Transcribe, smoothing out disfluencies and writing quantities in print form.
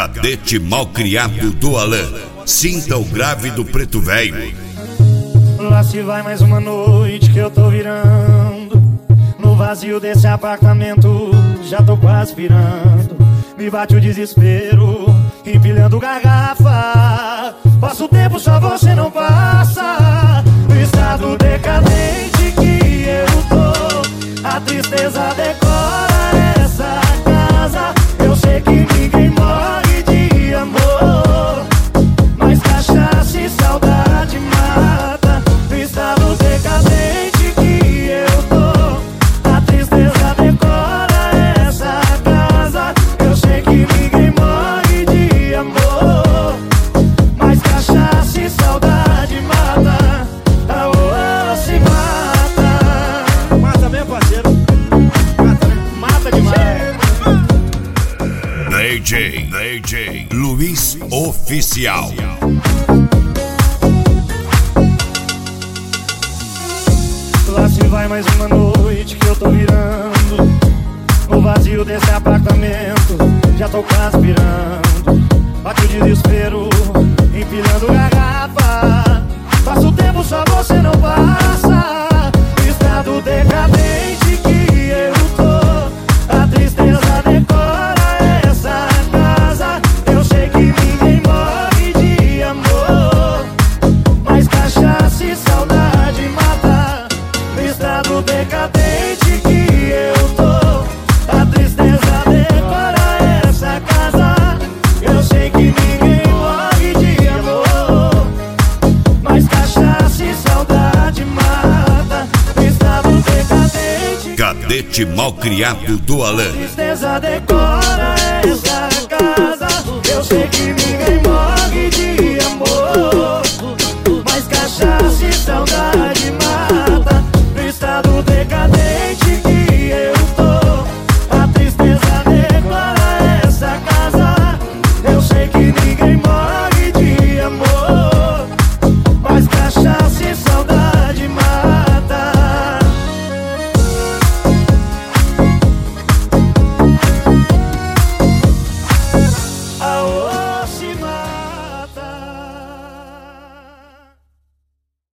Cadete malcriado do Alain. Sinta o grave do preto velho. Lá se vai mais uma noite que eu tô virando. No vazio desse apartamento já tô quase pirando. Me bate o desespero, empilhando garrafa. Passa o tempo, só você não passa. No estado decadente que eu tô, a tristeza decora essa casa. Eu sei que ninguém morre de amor, mas cachaça e saudade mata. No estado decadente que eu tô, a tristeza decora essa casa. Eu sei que ninguém morre de amor, mas cachaça e saudade mata. Aô, se mata. Mata mesmo, parceiro. Mata demais. DJ Luiz Oficial. Lá se vai mais uma noite que eu tô virando. No vazio desse apartamento já tô quase pirando. Bate o desespero, empilhando garrafa. Passa o tempo, só você não passa. No estado decadente que eu tô, a tristeza decora essa casa. Eu sei que ninguém morre de amor, mas cachaça e saudade mata. No estado decadente que eu tô, a tristeza decora essa casa. Eu sei que ninguém morre de amor, mas cachaça e saudade mata. No estado decadente, Cadete malcriado do Alain. tristeza decora essa casa. Eu sei que ninguém morre de amor, mas cachaça e saudade